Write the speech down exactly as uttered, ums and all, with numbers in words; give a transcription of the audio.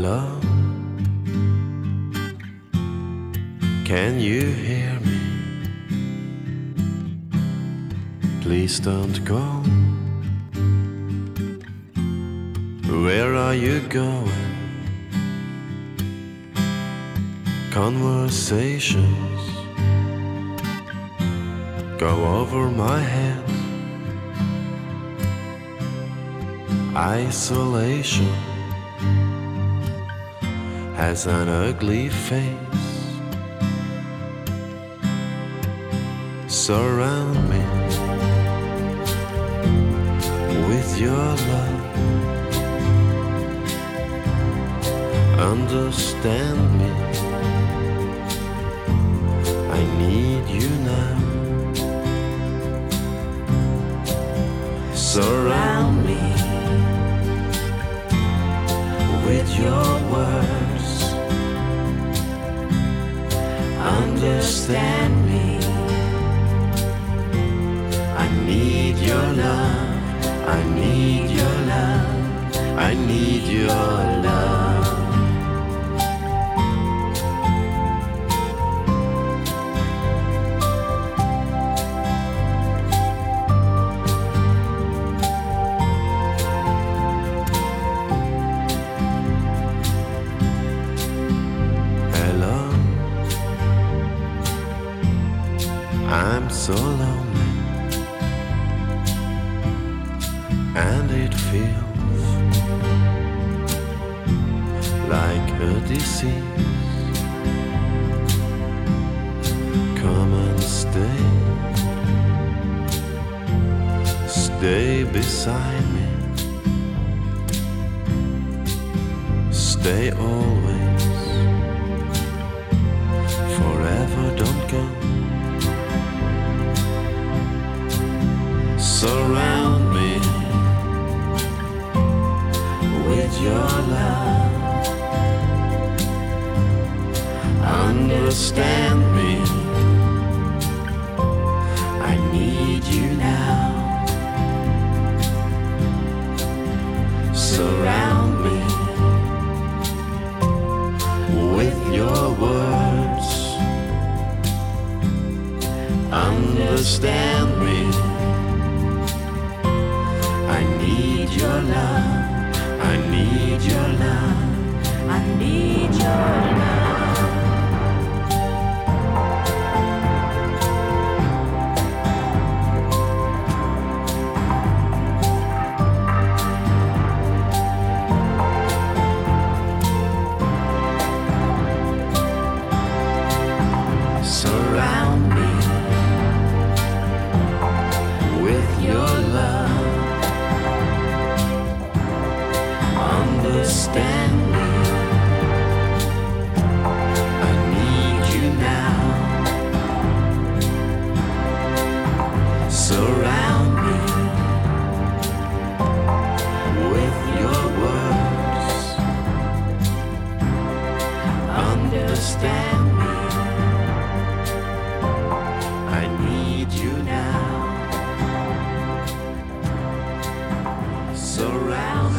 Hello, can you hear me? Please don't go. Where are you going? Conversations go over my head. Isolation has an ugly face. Surround me with your love. Understand me, I need you now. Surround me with your words. Understand me, I need your love. I need your love. I need your love. I'm so lonely, and it feels like a disease. Come and stay, stay beside me, stay always, forever, don't go. Surround me with your love. Understand me, I need you now. Surround me with your words. Understand me, I need your love. I need your love. I need your love. Surround me with your love. Understand me, I need you now. Surround me with your words. Understand me, I need you now. Surround